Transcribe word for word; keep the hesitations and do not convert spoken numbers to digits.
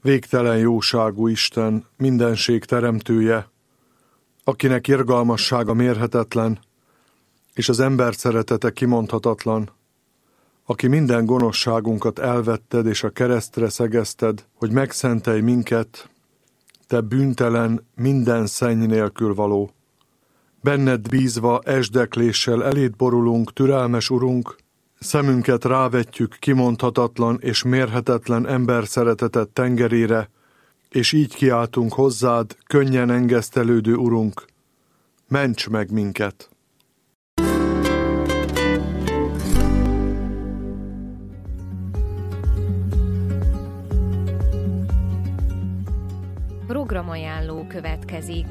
Végtelen jóságú Isten, mindenség teremtője, akinek irgalmassága mérhetetlen, és az ember szeretete kimondhatatlan, aki minden gonoszságunkat elvetted és a keresztre szegezted, hogy megszentelj minket, te bűntelen, minden szenny nélkül való. Benned bízva esdekléssel eléd borulunk, türelmes Urunk, szemünket rávetjük kimondhatatlan és mérhetetlen ember szeretetet tengerére, és így kiáltunk hozzád, könnyen engesztelődő Urunk, ments meg minket! Programajánló következik.